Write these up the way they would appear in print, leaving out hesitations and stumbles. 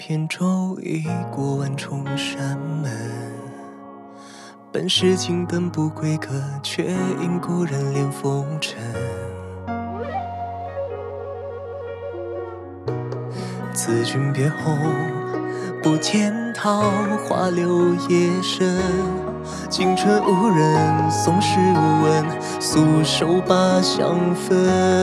扁舟已过万重山门，本是青灯不归客，却因故人恋风尘。自君别后，不见桃花柳叶深。青春无人，宋时无闻，素手把香分。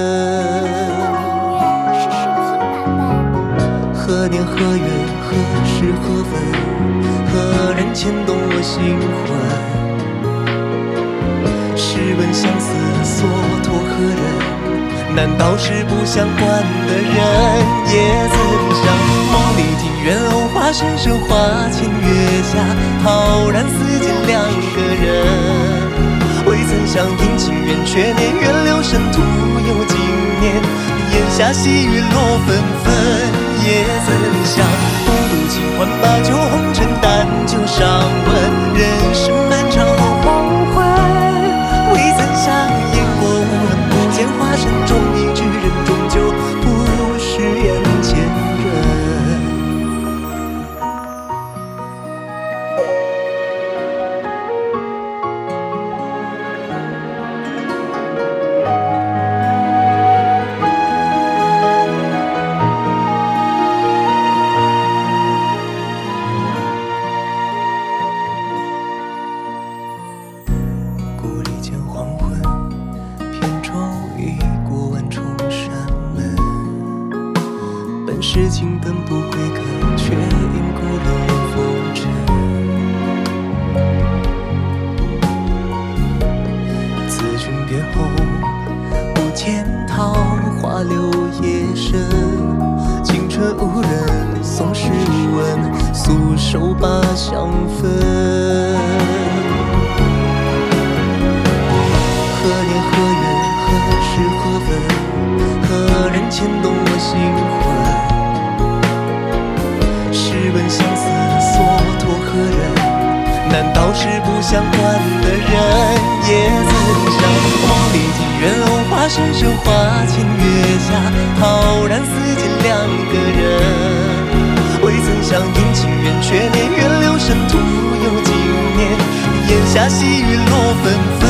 何年何月何时何分？何人牵动我心魂？试问相思所托何人？难道是不相关的人？也曾想梦里庭院藕花深深，花前月下浩然似见两个人。未曾想因情缘却念远流深，徒有经年，檐下细雨落纷纷。也曾想不渡清欢，把酒红尘，淡酒上温，人生漫长后黄昏。未曾想烟火无痕，不见花深中一之人，终究不是眼前人。故里见黄昏，扁舟已过万重山门。本是青灯不归客，却因故人恋风尘。自君别后，不见桃花柳叶深。青春无人，宋时无闻，素手把香分。何年何月何时何分？何人牵动我心魂？试问相思所托何人？难道是不相关的人？也曾想梦里庭院藕花深深，花前月下浩然似见两个人。未曾想因情缘却念远流深，徒有经年，檐下细雨落纷纷。